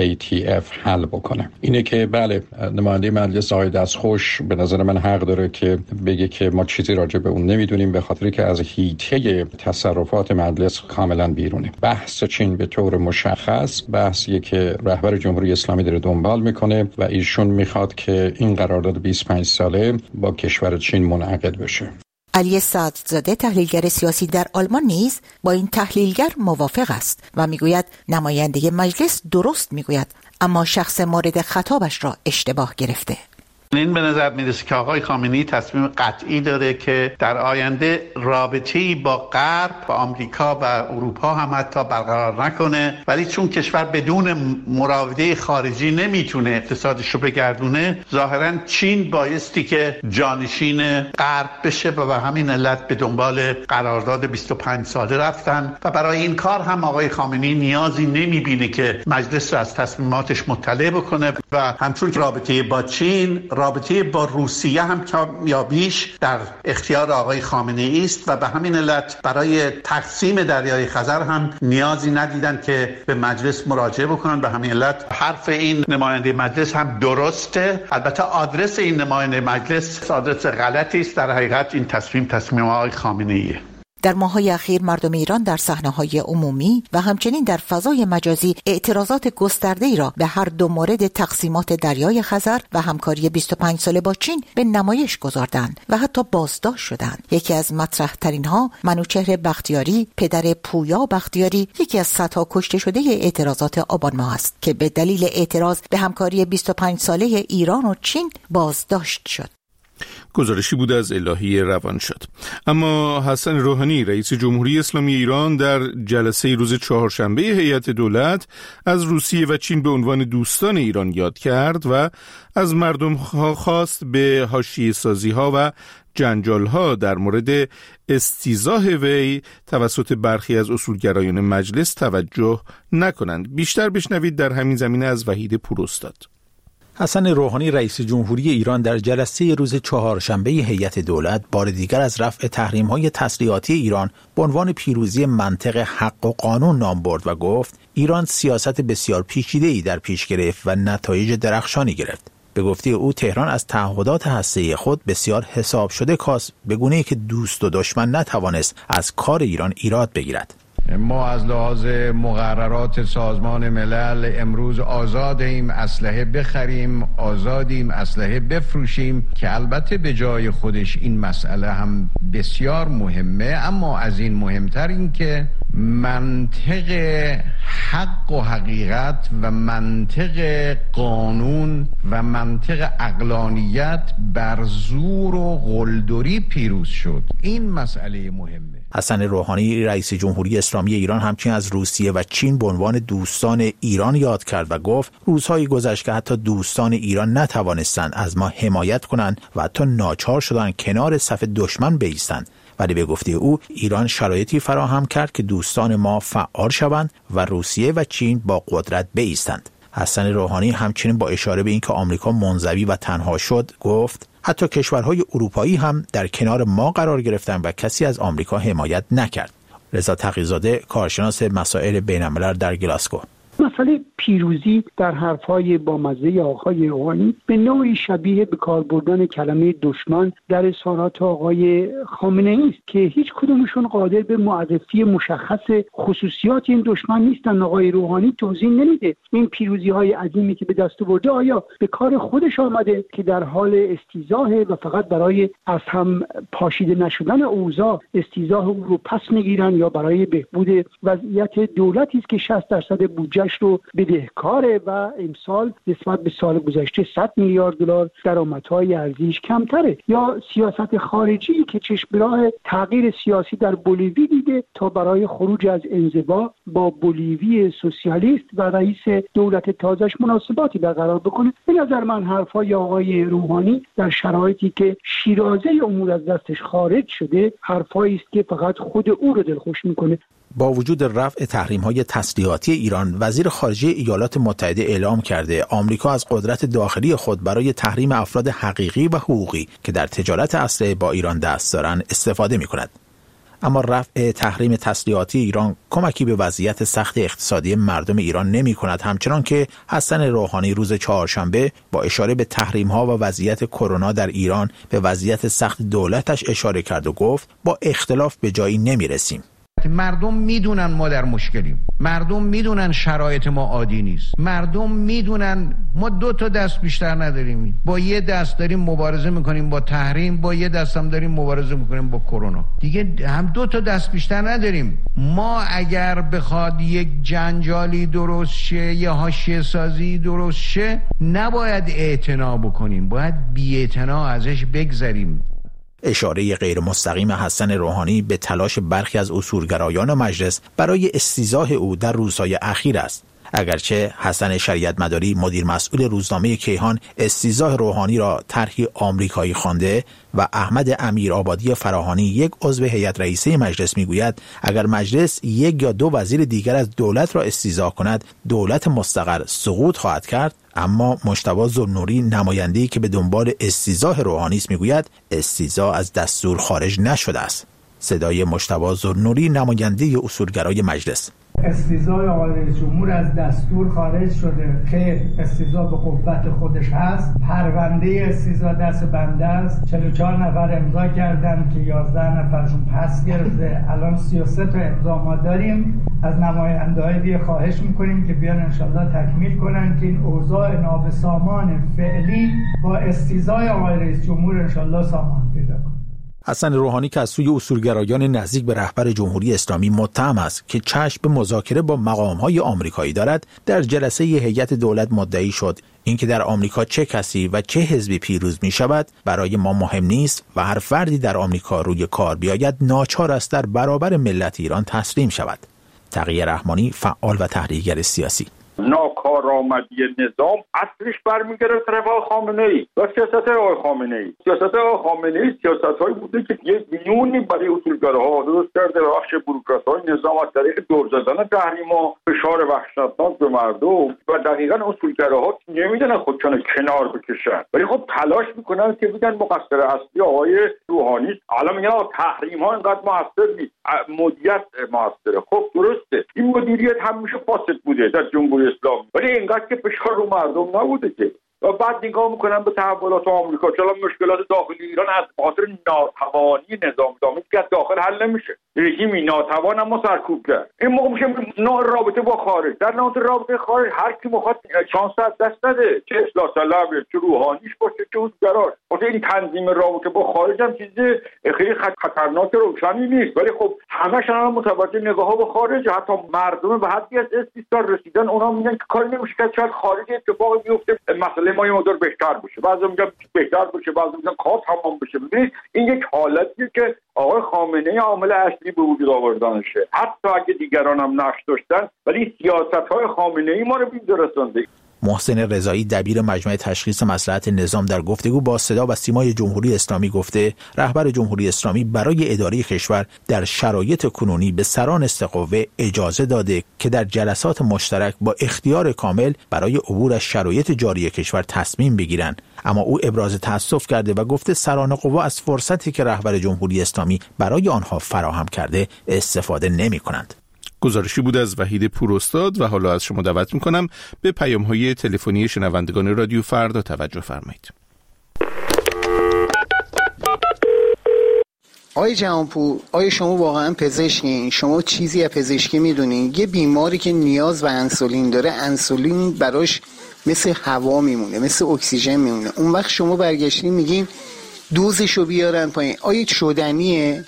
FATF حل بکنه. اینه که بله، نماینده مجلس آقای دستخوش به نظر من حق داره که بگه که ما چیزی راجع به اون نمیدونیم، به خاطری که از حیطه تصرفات مجلس کاملا بیرونه. بحث چین به طور مشخص بحثیه که رهبر جمهوری اسلامی داره دنبال میکنه و ایشون میخواد که این قرارداد 25 ساله با کشور چین منعقد بشه. علی صدرزاده، تحلیلگر سیاسی در آلمان، نیز با این تحلیلگر موافق است و میگوید نماینده مجلس درست میگوید، اما شخص مورد خطابش را اشتباه گرفته. این به نظر میرسه که آقای خامنه‌ای تصمیم قطعی داره که در آینده رابطه‌ای با غرب، با آمریکا و اروپا هم حتی برقرار نکنه، ولی چون کشور بدون مراوده خارجی نمیتونه اقتصادش رو بگردونه، ظاهراً چین بایستی که جانشین غرب بشه و به همین علت به دنبال قرارداد 25 ساله رفتن و برای این کار هم آقای خامنه‌ای نیازی نمیبینه که مجلس رو از تصمیماتش مطلع بکنه و همچون که رابطه با چین، رابطه با روسیه هم کم یا بیش در اختیار آقای خامنه ای است و به همین علت برای تقسیم دریای خزر هم نیازی ندیدن که به مجلس مراجعه بکنن. به همین علت حرف این نماینده مجلس هم درسته. البته آدرس این نماینده مجلس آدرس غلطی است. در حقیقت این تصمیم آقای خامنه ایه. در ماه‌های اخیر مردم ایران در صحنه‌های عمومی و همچنین در فضای مجازی اعتراضات گسترده‌ای را به هر دو مورد تقسیمات دریای خزر و همکاری 25 ساله با چین به نمایش گذاردند و حتی بازداشت شدند. یکی از مطرح‌ترین ها منوچهر بختیاری، پدر پویا بختیاری، یکی از صدها کشته شده اعتراضات آبان ماه است که به دلیل اعتراض به همکاری 25 ساله ایران و چین بازداشت شد. گزارشی بود از الهی روانشاد. اما حسن روحانی، رئیس جمهوری اسلامی ایران، در جلسه روز چهارشنبه هیئت دولت از روسیه و چین به عنوان دوستان ایران یاد کرد و از مردم خواست به حاشیه‌سازی‌ها و جنجال‌ها در مورد استیضاح وی توسط برخی از اصولگرایان مجلس توجه نکنند. بیشتر بشنوید در همین زمینه از وحید پوراستاد. حسن روحانی، رئیس جمهوری ایران، در جلسه روز چهارشنبه هیئت دولت بار دیگر از رفع تحریم‌های تسلیحاتی ایران به عنوان پیروزی منطق حق و قانون نام برد و گفت ایران سیاست بسیار پیچیده‌ای در پیش گرفت و نتایج درخشانی گرفت. به گفته او تهران از تعهدات هسته‌ای خود بسیار حساب شده کاست، به گونه‌ای که دوست و دشمن نتوانست از کار ایران ایراد بگیرد. ما از لحاظ مقررات سازمان ملل امروز آزادیم اسلحه بخریم، آزادیم اسلحه بفروشیم، که البته به جای خودش این مسئله هم بسیار مهمه، اما از این مهمتر این که منطق حق و حقیقت و منطق قانون و منطق عقلانیت بر زور و قلدری پیروز شد. این مسئله مهمه. حسن روحانی رئیس جمهوری اسلامی ایران همچنین از روسیه و چین به عنوان دوستان ایران یاد کرد و گفت روزهایی گذشت که حتی دوستان ایران نتوانستند از ما حمایت کنند و حتی ناچار شدند کنار صف دشمن بایستند، ولی به گفته او ایران شرایطی فراهم کرد که دوستان ما فعال شوند و روسیه و چین با قدرت بایستند. حسن روحانی همچنین با اشاره به اینکه آمریکا منزوی و تنها شد گفت حتی کشورهای اروپایی هم در کنار ما قرار گرفتند و کسی از آمریکا حمایت نکرد. رضا تقی‌زاده کارشناس مسائل بین‌الملل در گلاسگو: مسئله پیروزی در حرفهای بامزه آقای روحانی به نوعی شبیه به کار بردن کلمه دشمن در اظهارات آقای خامنه‌ای است که هیچ کدومشون قادر به معرفی مشخص خصوصیات این دشمن نیستن. آقای روحانی توضیح نمیده این پیروزی‌های عظیمی که به دست آورده آیا به کار خودش آمده که در حال استیضاح و فقط برای از هم پاشیده نشدن اوضاع استیضاح او رو پس میگیرن، یا برای بهبود وضعیت دولتی است که 60% بودجه رو بدهکاره و امسال نسبت به سال گذشته 100 میلیارد دلار درآمدهای ارزیش کمتره، یا سیاست خارجی که چشم به راه تغییر سیاسی در بولیوی دیده تا برای خروج از انزوا با بولیوی سوسیالیست و رئیس دولت تازه‌اش مناسباتی برقرار بکنه. به نظر من حرفای آقای روحانی در شرایطی که شیرازه امور از دستش خارج شده حرفایی است که فقط خود او رو دلخوش میکنه. با وجود رفع تحریم‌های تسلیحاتی ایران، وزیر خارجه ایالات متحده اعلام کرده آمریکا از قدرت داخلی خود برای تحریم افراد حقیقی و حقوقی که در تجارت اسلحه با ایران دست دارند استفاده می‌کند. اما رفع تحریم تسلیحاتی ایران کمکی به وضعیت سخت اقتصادی مردم ایران نمی‌کند، همچنان که حسن روحانی روز چهارشنبه با اشاره به تحریم‌ها و وضعیت کرونا در ایران به وضعیت سخت دولتش اشاره کرد و گفت با اختلاف به جایی نمی‌رسیم. مردم میدونن ما در مشکلیم، مردم میدونن شرایط ما عادی نیست، مردم میدونن ما 2 تا دست بیشتر نداریم، با یه دست داریم مبارزه میکنیم با تحریم، با یه دست هم داریم مبارزه میکنیم با کرونا، دیگه هم 2 تا دست بیشتر نداریم. ما اگر بخواد یک جنجالی درست شه، یه حاشیه سازی درست شه، نباید اعتنا بکنیم، باید بی‌اعتنا ازش بگذریم. اشاره غیر مستقیم حسن روحانی به تلاش برخی از اصولگرایان مجلس برای استیضاح او در روزهای اخیر است. اگرچه حسن شریعت مداری مدیر مسئول روزنامه کیهان استیضاح روحانی را طرحی آمریکایی خوانده و احمد امیرآبادی فراهانی یک عضو هیئت رئیسه مجلس میگوید اگر مجلس 1 یا 2 وزیر دیگر از دولت را استیضاح کند دولت مستقر سقوط خواهد کرد. اما مجتبی ذوالنوری نماینده‌ای که به دنبال استیضاح روحانی است میگوید استیضاح از دستور خارج نشده است. صدای مجتبی ذوالنوری نماینده اصولگرای مجلس: استیضاح آقای رئیس جمهور از دستور خارج شده که استیضاح به قوت خودش هست. پرونده استیضاح دست بنده است. 44 نفر امضا کردن که 11 نفرشون پس گرفته. الان 33 تا امضا ما داریم. از نماینده‌های دیگه خواهش میکنیم که بیان انشالله تکمیل کنن که این اوضاع نابسامان فعلی با استیضاح آقای رئیس جمهور انشالله سامان پیدا کنه. حسن روحانی که از سوی اصولگرایان نزدیک به رهبر جمهوری اسلامی متهم است که چشم به مذاکره با مقام‌های آمریکایی دارد، در جلسه هیئت دولت مدعی شد اینکه در آمریکا چه کسی و چه حزبی پیروز می شود برای ما مهم نیست و هر فردی در آمریکا روی کار بیاید ناچار است در برابر ملت ایران تسلیم شود. تقی رحمانی فعال و تحلیلگر سیاسی: ناکارآمدی نظام اصلش برمیگرده طرف خامنه‌ای و سیاست آقای خامنه‌ای. سیاست آقای خامنه‌ای سیاست‌هایی بوده که یک میونی برای اصولگراها درست کرده، بخش بوروکرات‌های نظام از طریق دور زدن تحریم‌ها، فشار وحشتناک به مردم و دقیقاً اصولگراها نمیدونن خودشون کنار بکشن، ولی خب تلاش میکنن که بگن مقصر اصلی آقای روحانی. الان میگن تحریم‌ها اینقدر موثر نیست، مدیریت موثره. خب درسته، این مدیریت همیشه فاسد بوده در جمهوری اسلامی، ولی اینقدر که فشار رو مردم نبوده که و بعد نگاه میکنن به تحولات آمریکا. چرا مشکلات داخلی ایران از خاطر ناتوانی نظام اسلامی که از داخل حل نمیشه، رژیمی ناتوان اما سرکوب کرد. این موقع میشه نوع رابطه با خارج. در نوع رابطه خارج هر کی میخواد شانس از دست نده، چه اصلاح طلبه، چه روحانیش باشه، چه حزبگراش. واسه این تنظیم رابطه با خارج هم چیز خیلی خطرناک روشنی نیست، ولی خب همش هم متوجه نگاه‌ها به خارج. حتی مردم به حدی از استثمار رسیدن، اونا میگن که کاری نمیشه که شاید خارج اتفاقی بیفته مسئله ما یه مقدار بهتر بشه، بعضی میگن بهتر بشه، بعضی میگن کار تمام بشه. ببینید این یک حالتیه که آقای خامنه‌ای عامل اصلی به وجود آوردنشه. حتی اگه دیگران هم نقش داشتن، ولی سیاست‌های خامنه‌ای ما رو به اینجا رسونده. محسن رضایی دبیر مجمع تشخیص مصلحت نظام در گفتگو با صدا و سیمای جمهوری اسلامی گفته رهبر جمهوری اسلامی برای اداره کشور در شرایط کنونی به سران قوه اجازه داده که در جلسات مشترک با اختیار کامل برای عبور از شرایط جاری کشور تصمیم بگیرند. اما او ابراز تأسف کرده و گفته سران قوا از فرصتی که رهبر جمهوری اسلامی برای آنها فراهم کرده استفاده نمی‌کنند. گزارشی بود از وحید پوراستاد و حالا از شما دعوت میکنم به پیام‌های تلفنی شنوندگان رادیو فردا توجه فرمایید. آقای جهانپور، آیا شما واقعا پزشکین؟ شما چیزی از پزشکی میدونین؟ یه بیماری که نیاز به انسولین داره، انسولین براش مثل هوا میمونه، مثل اکسیژن میمونه. اون وقت شما برگشتین میگین دوزشو بیارن پایین. آیا شدنیه؟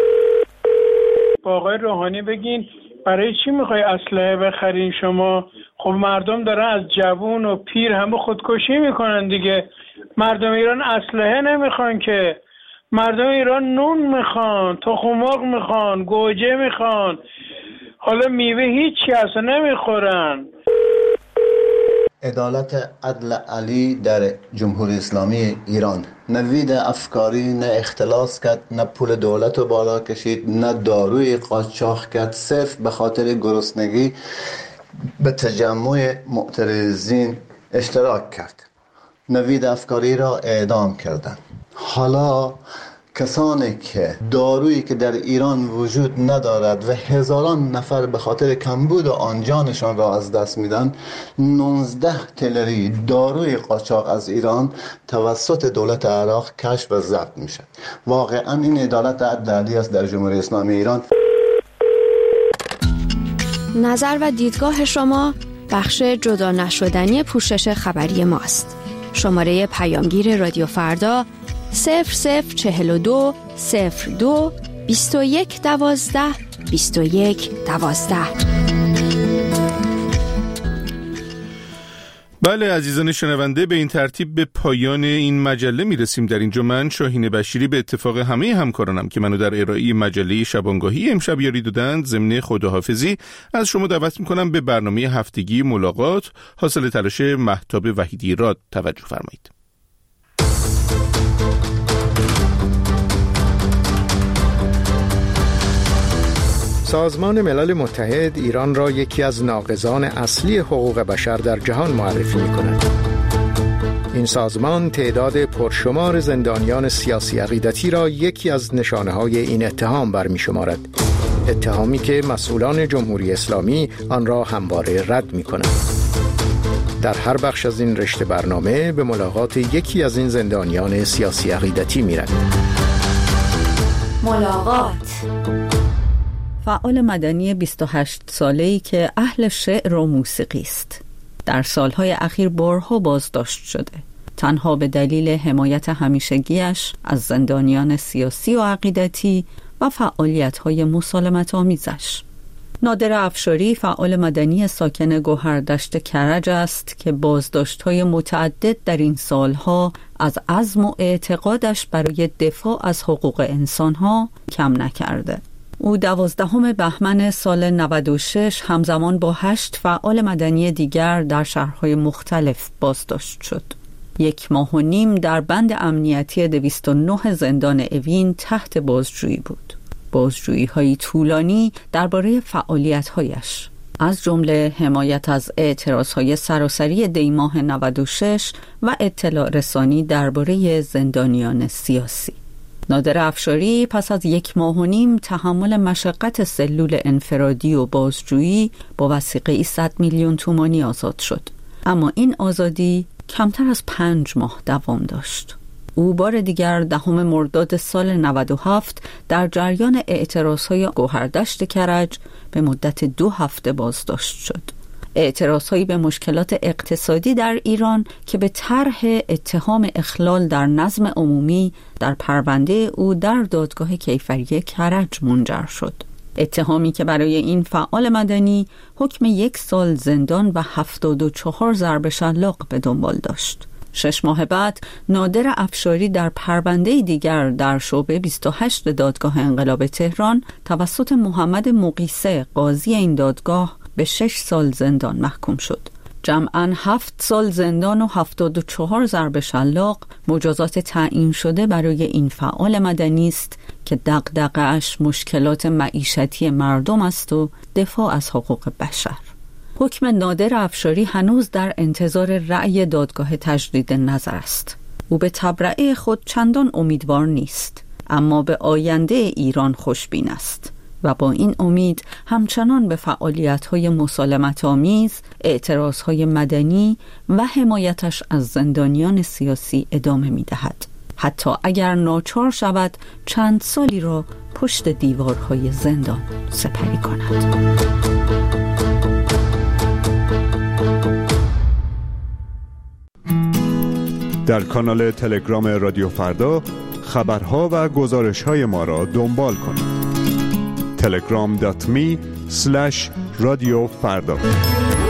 با آقای روحانی بگین برای چی میخوای اسلحه بخرین شما؟ خب مردم دارن از جوون و پیر همه خودکشی میکنن دیگه. مردم ایران اسلحه نمیخوان که، مردم ایران نون میخوان، تخم مرغ میخوان، گوجه میخوان، حالا میوه هیچی اصلا نمیخورن. عدالت عدل علی در جمهوری اسلامی ایران، نوید افکاری نه اختلاس کرد، نه پول دولت رو بالا کشید، نه داروی قاچاق کرد، صرف به خاطر گرسنگی به تجمع معترضین اشتراک کرد. نوید افکاری را اعدام کردند. حالا کسانی که دارویی که در ایران وجود ندارد و هزاران نفر به خاطر کمبود آن جانشان را از دست میدن، 19 تلری داروی قاچاق از ایران توسط دولت عراق کشف و ضبط میشه. واقعا این عدالت عدلی است در جمهوری اسلامی ایران. نظر و دیدگاه شما بخش جدا نشدنی پوشش خبری ماست. شماره پیامگیر رادیو فردا 0042 02 21 12 21 12. بله عزیزان شنونده، به این ترتیب به پایان این مجله میرسیم. در اینجا من شاهین بشیری به اتفاق همه همکارانم که منو در ارائه مجله شبانگاهی امشب یاری دادند ضمن خداحافظی از شما دعوت میکنم به برنامه هفتگی ملاقات حاصل تلاش مهتاب وحیدی راد توجه فرمایید. سازمان ملل متحد ایران را یکی از ناقضان اصلی حقوق بشر در جهان معرفی می‌کند. این سازمان تعداد پرشمار زندانیان سیاسی عقیدتی را یکی از نشانه‌های این اتهام برمی‌شمارد. اتهامی که مسئولان جمهوری اسلامی آن را همواره رد می‌کنند. در هر بخش از این رشته برنامه به ملاقات یکی از این زندانیان سیاسی عقیدتی می‌رویم. ملاقات. فعال مدنی 28 ساله‌ای که اهل شعر و موسیقی است. در سالهای اخیر بارها بازداشت شده. تنها به دلیل حمایت همیشگیش از زندانیان سیاسی و عقیدتی و فعالیت‌های مسالمت‌آمیزش. نادر افشاری فعال مدنی ساکن گوهردشت کرج است که بازداشت‌های متعدد در این سالها از عزم و اعتقادش برای دفاع از حقوق انسان‌ها کم نکرده. او 12 بهمن سال 96 همزمان با 8 فعال مدنی دیگر در شهرهای مختلف بازداشت شد. 1.5 ماه در بند امنیتی 209 زندان اوین تحت بازجویی بود. بازجویی‌های طولانی درباره فعالیت‌هایش، از جمله حمایت از اعتراض‌های سراسری دیماه 96 و اطلاع رسانی درباره زندانیان سیاسی. نادر افشاری پس از 1.5 ماه تحمل مشقت سلول انفرادی و بازجویی با وثیقه‌ای 100 میلیون تومانی آزاد شد. اما این آزادی کمتر از 5 ماه دوام داشت. او بار دیگر 10 مرداد سال 97 در جریان اعتراضهای گوهردشت کرج به مدت 2 هفته بازداشت شد. اعتراضهایی به مشکلات اقتصادی در ایران که به طرح اتهام اخلال در نظم عمومی در پرونده او در دادگاه کیفری کرج منجر شد. اتهامی که برای این فعال مدنی حکم 1 سال زندان و 74 ضرب شلاق به دنبال داشت. 6 ماه بعد نادر افشاری در پرونده دیگر در شعبه 28 دادگاه انقلاب تهران توسط محمد مقیسه قاضی این دادگاه به 6 سال زندان محکوم شد. جمعاً 7 سال زندان و 74 ضرب شلاق مجازات تعیین شده برای این فعال مدنی است که دغدغه‌اش مشکلات معیشتی مردم است و دفاع از حقوق بشر. حکم نادر افشاری هنوز در انتظار رأی دادگاه تجدید نظر است. او به تبرئه خود چندان امیدوار نیست، اما به آینده ایران خوشبین است و با این امید همچنان به فعالیت‌های مسالمت‌آمیز، اعتراض‌های مدنی و حمایتش از زندانیان سیاسی ادامه می‌دهد، حتی اگر ناچار شود چند سالی را پشت دیوارهای زندان سپری کند. در کانال تلگرام رادیو فردا خبرها و گزارش‌های ما را دنبال کنید. telegram.me/رادیو فردا